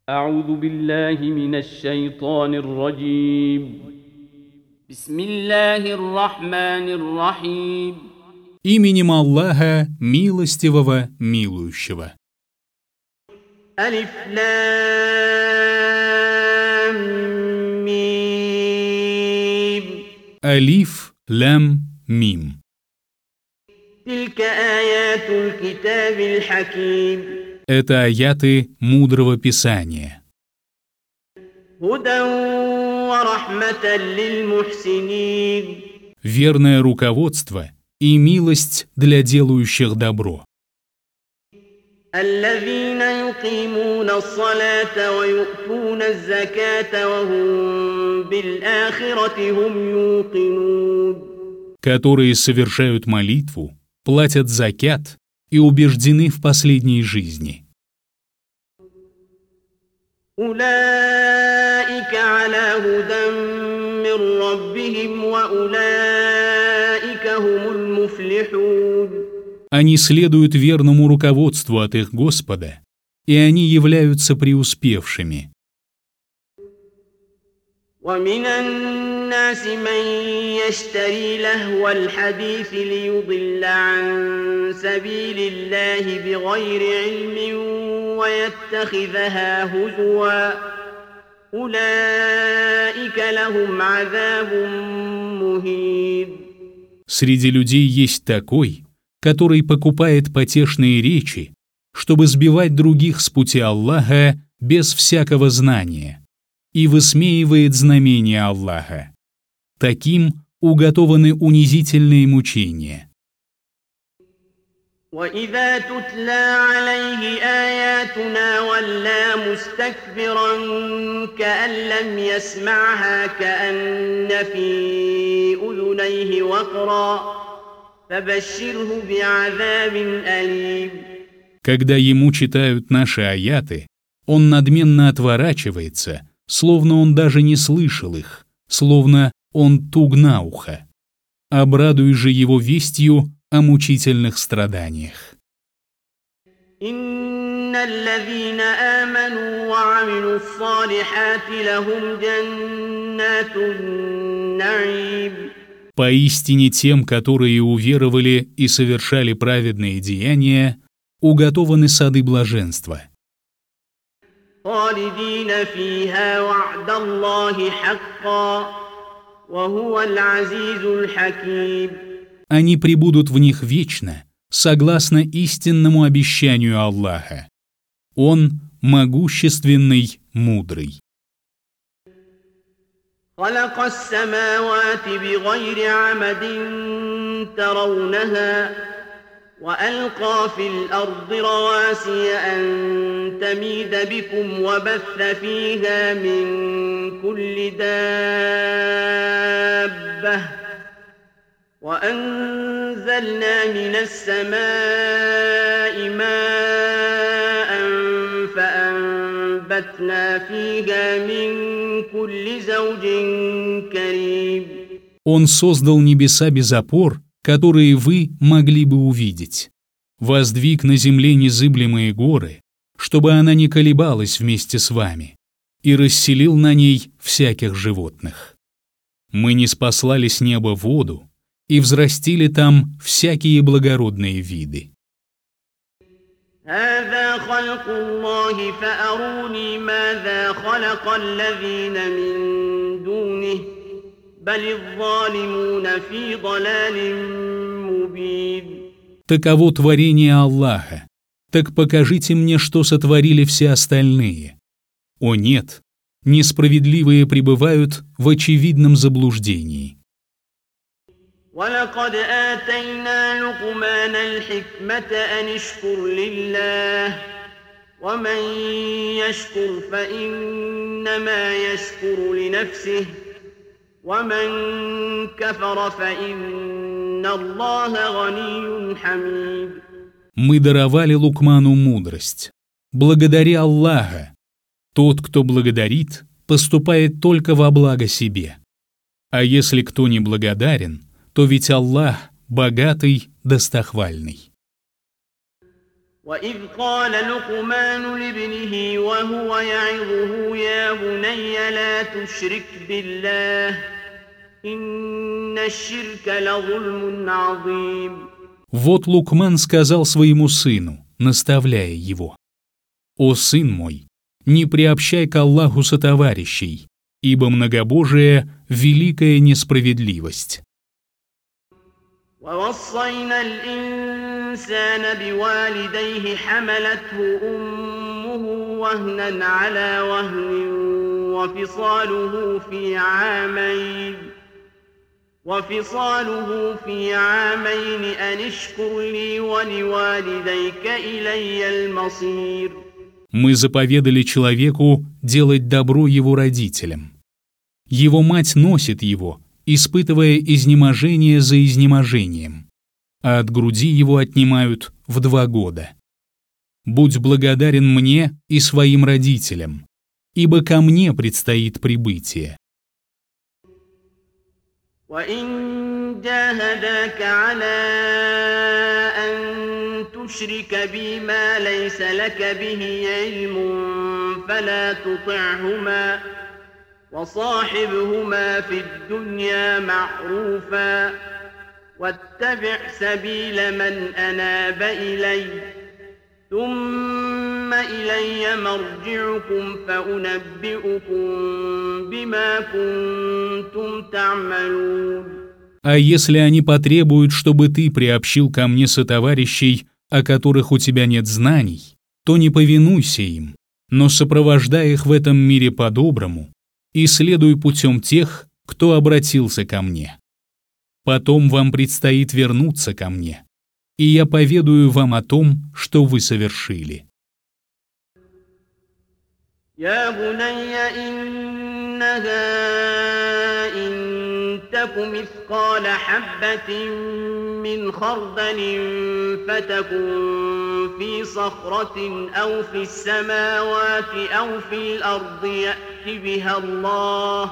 أعوذ بالله من الشيطان الرجيم بسم الله الرحمن الرحيم Именем Аллаха, милостивого, милующего. ألف لام ميم Алиф, лям, мим. تلك آيات الكتاب الحكيم Это аяты мудрого писания. هدى ورحمة للمحسنين Верное руководство и милость для делающих добро. الذين يقيمون الصلاة ويؤتون الزكاة وهم بالآخرة هم يوقنون Которые совершают молитву, платят закят и убеждены в последней жизни. أولئك على هدى من ربهم وأولئك هم المفلحون Они следуют верному руководству от их Господа, и они являются преуспевшими. ومن الناس من يشتري لهو الحديث ليضل عن سبيل الله بغير علم ويتخذها هزوا أولئك لهم عذاب مهين. Среди людей есть такой, который покупает потешные речи, чтобы сбивать других с пути Аллаха без всякого знания, и высмеивает знамения Аллаха. Таким уготованы унизительные мучения. وإذا تتلى عليه آياتنا ولى مستكبرا كأن لم يسمعها كأن في أذنيه وقرا فبشره بعذاب أليم. Когда ему читают наши аяты, он надменно отворачивается, словно он даже не слышал их, словно он туг на ухо. Обрадуй же его вестью о мучительных страданиях. إن الذين آمنوا وعملوا الصالحات لهم جنات النعيم. Поистине тем, которые уверовали и совершали праведные деяния, уготованы сады блаженства. خالدين فيها وعد الله حقا وهو العزيز الحكيم. Они пребудут в них вечно, согласно истинному обещанию Аллаха. Он могущественный, мудрый. خلق السماوات بغير عمد ترونها وألقى في الأرض رواسي أن تميد بكم وبث فيها من كل دابة وأنزلنا من السماء ماء فأنبتنا فيها من كل زوج كريم. Он создал небеса без опор, которые вы могли бы увидеть. Воздвиг на земле незыблемые горы, чтобы она не колебалась вместе с вами, и расселил на ней всяких животных. Мы ниспослали с неба воду и взрастили там всякие благородные виды. هذا خلق الله فأروني ماذا خلق الذين من دونه بل الظالمون في ضلال مبين. Таково творение Аллаха. Так покажите мне, что сотворили все остальные. О нет, несправедливые пребывают в очевидном заблуждении. ولقد آتينا لقمان الحكمة أن اشكر لله ومن يشكر فإنما يشكر لنفسه ومن كفر فإن الله غني حميد. Мы даровали Лукману мудрость. Благодари Аллаха. Тот, кто благодарит, поступает только во благо себе. А если кто не благодарен, то ведь Аллах богатый, достохвальный. وإذ قال لقمان لابنه وهو يعظه يا بني لا تشرك بالله إن الشرك لظلم عظيم. Вот Лукман сказал своему сыну, наставляя его: «О сын мой, не приобщай к Аллаху сотоварищей, ибо многобожие — великая несправедливость». ووصينا الإنسان بوالديه حملته أمه وهنا على وهن وفصاله في عامين أن اشكر لي ولوالديك إلي المصير. Мы заповедали человеку делать добро его родителям. Его мать носит его, испытывая изнеможение за изнеможением, а от груди его отнимают в 2 года. Будь благодарен мне и своим родителям, ибо ко мне предстоит прибытие. وإن جاهداك على أن تشرك بي ما ليس لك به علم فلا تطعهما وصاحبهما في الدنيا معروفا واتبع سبيل من أناب إلي ثم إلي مرجعكم فأنبئكم بما كنتم تعملون. А если они потребуют, чтобы ты приобщил ко мне сотоварищей, о которых у тебя нет знаний, то не повинуйся им, но сопровождай их в этом мире по-доброму и следуй путем тех, кто обратился ко мне. Потом вам предстоит вернуться ко мне, и я поведаю вам о том, что вы совершили. يا بني إنها إن تك مثقال حبة من خردل فتكن في صخرة أو في السماوات أو في الأرض يأت بها الله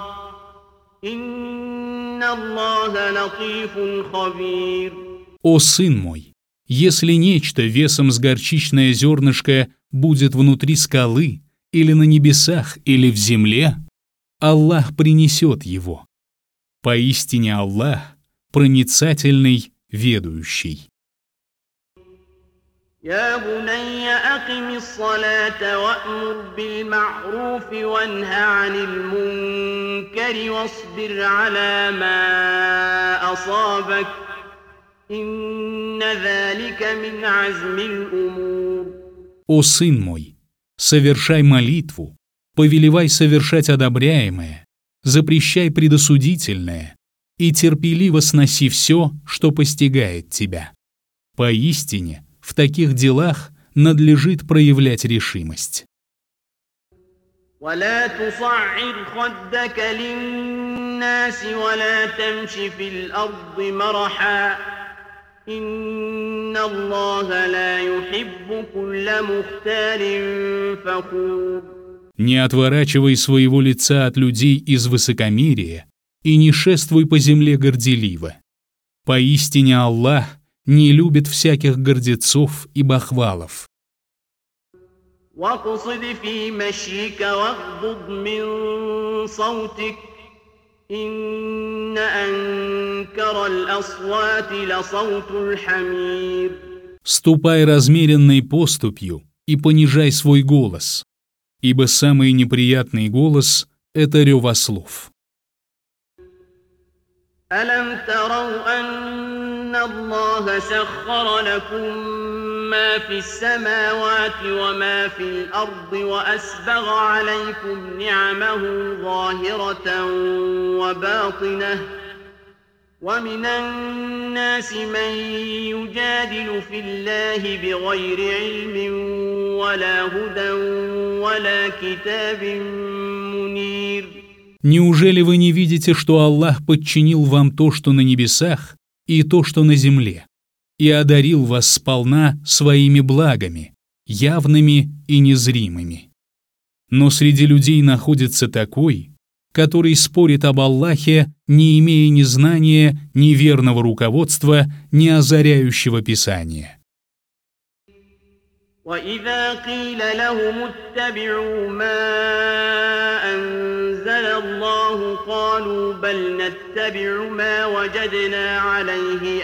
إن الله لطيف خبير. О сын мой, если нечто весом с горчичное зернышко будет внутри скалы, или на небесах, или в земле, Аллах принесет его. Поистине Аллах проницательный, ведущий. يا بني أقم الصلاة وأمر بالمعروف وانه عن المنكر واصبر على ما أصابك إن ذلك من عزم الأمور. О сын мой, совершай молитву, повелевай совершать одобряемое, запрещай предосудительное и терпеливо сноси все, что постигает тебя. Поистине, в таких делах надлежит проявлять решимость. ولا تصعر خدك للناس ولا تمش في الأرض مرحا إن الله لا يحب كل مختال فخور. Не отворачивай своего лица от людей из высокомерия и не шествуй по земле горделиво. Поистине Аллах не любит всяких гордецов и бахвалов. واقصد في مشيك واغضض من صوتك إن أنكر الأصوات لصوت الحمير. Ступай размеренной поступью и понижай свой голос, ибо самый неприятный голос — это рев ослов. ألم تروا أن الله سخر لكم ما في السماوات وما في الأرض وأسبغ عليكم نعمه ظاهرة وباطنة ومن الناس من يجادل في الله بغير علم ولا هدى ولا كتاب منير. Неужели вы не видите, что Аллах подчинил вам то, что на небесах, и то, что на земле, и одарил вас сполна своими благами, явными и незримыми? Но среди людей находится такой, который спорит об Аллахе, не имея ни знания, ни верного руководства, ни озаряющего Писания. وإذا قيل لهم اتبعوا ما أنزل الله قالوا بل نتبع ما وجدنا عليه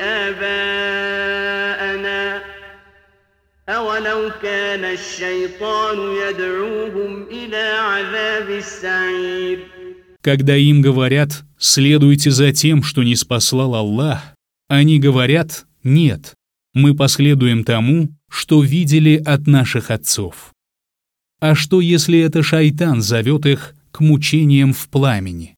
آباءنا أولو كان الشيطان يدعوهم إلى عذاب السعير. Когда им говорят «следуйте за тем, что ниспослал Аллах», они говорят «нет, мы последуем тому, что видели от наших отцов». А что, если это шайтан зовет их к мучениям в пламени?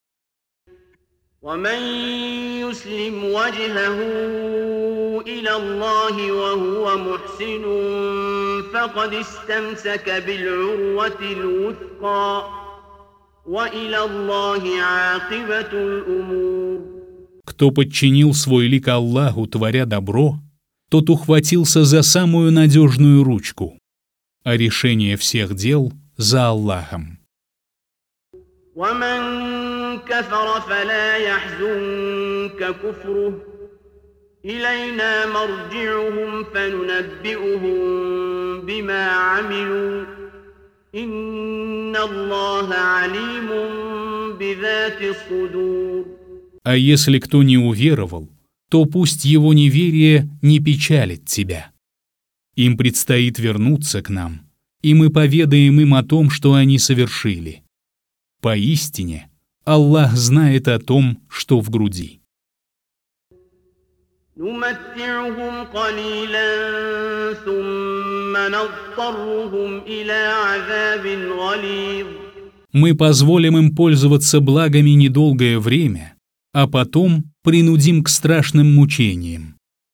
ومن يسلم وجهه إلى الله وهو محسن فقد استمسك بالعروة الوثقى وإلى الله عاقبة الأمور. Кто подчинил свой лик Аллаху, творя добро, тот ухватился за самую надежную ручку, а решение всех дел за Аллахом. ومن كفر فلا يحزنك كفره إلينا مرجعهم فننبئهم بما عملوا إن الله عليم بذات الصدور. А если кто не уверовал, то пусть его неверие не печалит тебя. Им предстоит вернуться к нам, и мы поведаем им о том, что они совершили. Поистине, Аллах знает о том, что в груди. نمتعهم قليلا ثم نضطرهم إلى عذاب غليظ. Мы позволим им пользоваться благами недолгое время, а потом принудим к страшным мучениям.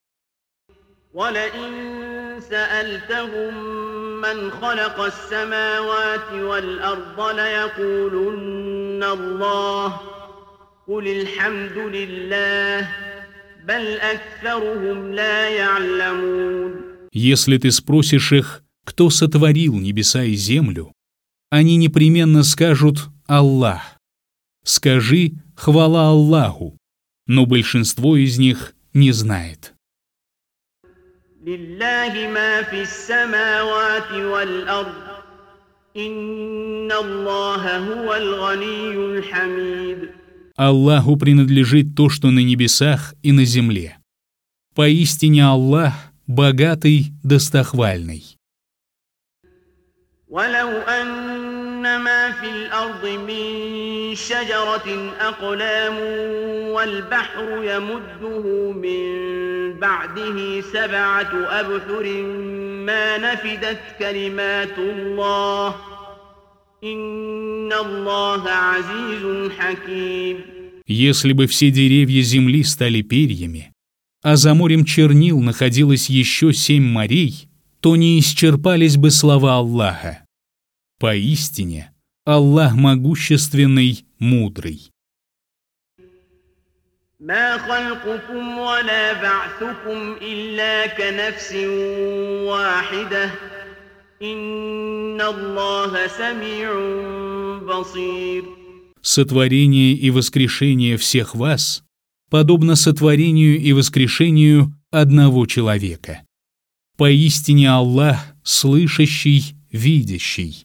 ولئن سألتهم من خلق السماوات والأرض ليقولن الله قل الحمد لله بل أكثرهم لا يعلمون. Если ты спросишь их, кто сотворил небеса и землю, они непременно скажут «Аллах». Скажи «Хвала Аллаху», но большинство из них не знает. لله ما في السماوات والأرض إن الله هو الغني الحميد. Аллаху принадлежит то, что на небесах и на земле. Поистине Аллах богатый, достохвальный. ولو أن ما في الأرض من شجرة أقلام والبحر يمده من بعده 7 أبحر ما نفدت كلمات الله إن الله عزيز حكيم. Если бы все деревья земли стали перьями, а за морем чернил находилось еще 7 морей, то не исчерпались бы слова Аллаха. Поистине, Аллах могущественный, мудрый. ما خلقكم ولا بعثكم إلا كنفس واحدة إن الله سميع بصير. Сотворение и воскрешение всех вас подобно сотворению и воскрешению одного человека. Поистине Аллах слышащий, видящий.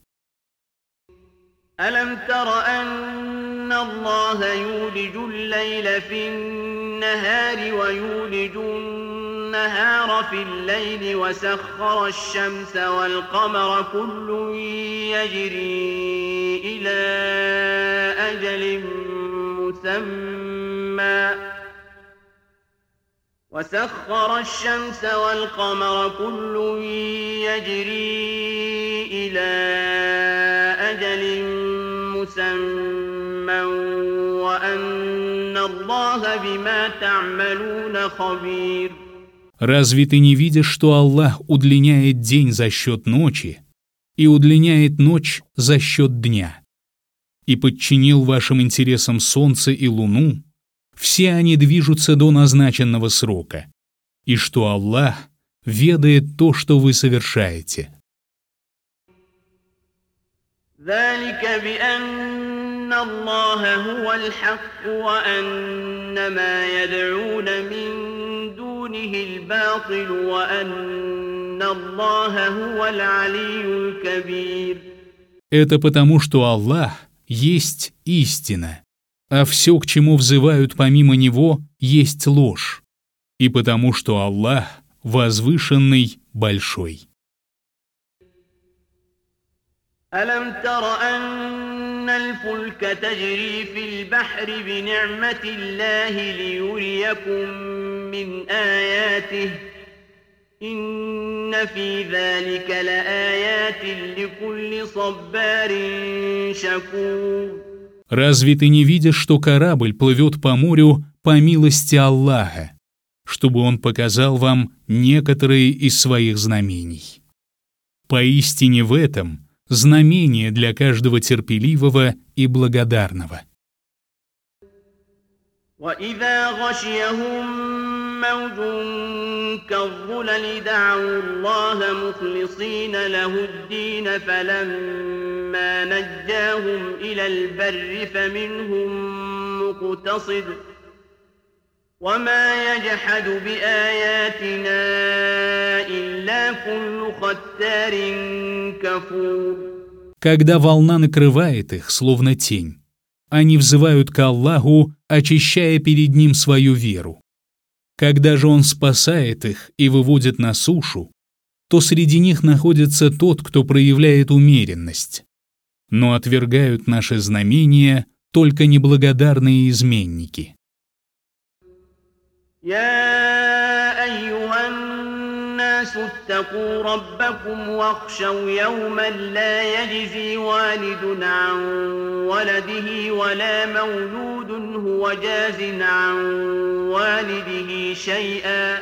ألم تر أن الله يولج الليل في النهار ويولج النهار في الليل وسخر الشمس والقمر كل يجري إلى أجل مسمى وسخر الشمس والقمر كل يجري إلى أجل مسمى وأن الله بما تعملون خبير. Разве ты не видишь, что Аллах удлиняет день за счет ночи и удлиняет ночь за счет дня, и подчинил вашим интересам солнце и луну? Все они движутся до назначенного срока, и что Аллах ведает то, что вы совершаете. ذلك بأن الله هو الحق وأن ما يدعون من دونه الباطل وأن إن الله هو العلي الكبير. Это потому, что Аллах есть истина, а все, к чему взывают помимо Него, есть ложь, и потому, что Аллах возвышенный, большой. ألم تر أن الفلك تجري في البحر بنعمة الله ليريكم من آياته إن في ذلك لآيات لكل صبار شكور. Разве ты не видишь, что корабль плывет по морю по милости Аллаха, чтобы Он показал вам некоторые из своих знамений? Поистине в этом знамение для каждого терпеливого и благодарного. وإذا غشيهم موج كالظلل دعوا الله مخلصين له الدين فلما نجاهم إلى البر فمنهم مقتصد وما يجحد بآياتنا إلا كل ختار كفور. Когда волна накрывает их, словно тень, они взывают к Аллаху, очищая перед Ним свою веру. Когда же Он спасает их и выводит на сушу, то среди них находится тот, кто проявляет умеренность. Но отвергают наши знамения только неблагодарные изменники. يا أيها الناس اتقوا ربكم واخشوا يوما لا يجزي والد عن ولده ولا مولود هو جاز عن والده شيئا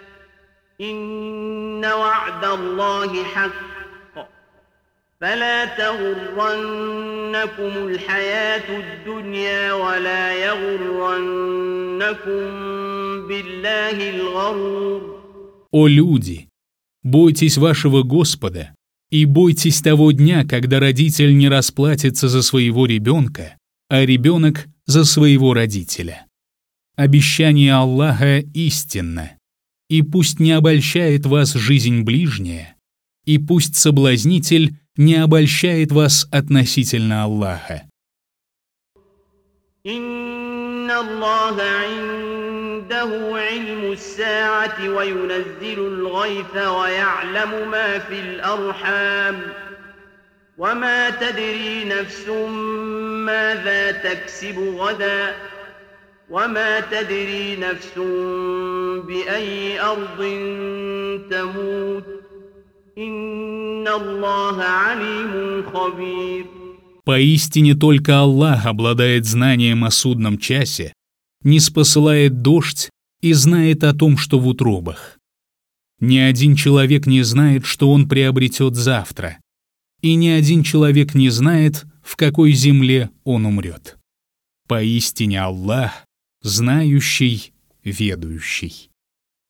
إن وعد الله حق فلا تغرنكم الحياة الدنيا ولا يغرنكم بالله الغرور. О люди, бойтесь вашего Господа и бойтесь того дня, когда родитель не расплатится за своего ребенка, а ребенок за своего родителя. Обещание Аллаха истинно, и пусть не обольщает вас жизнь ближняя, и пусть соблазнитель не обольщает вас относительно Аллаха. Инна Аллаха индаху илму ас-са'ати ва юназзилу al-ghaytha ва я'ламу ма фил архам ва ма тадри нафсун маза таксибу гада ва ма тадри нафсун би айyi ардин тамут. Поистине только Аллах обладает знанием о судном часе, ниспосылает дождь и знает о том, что в утробах. Ни один человек не знает, что он приобретет завтра, и ни один человек не знает, в какой земле он умрет. Поистине Аллах, знающий, ведающий.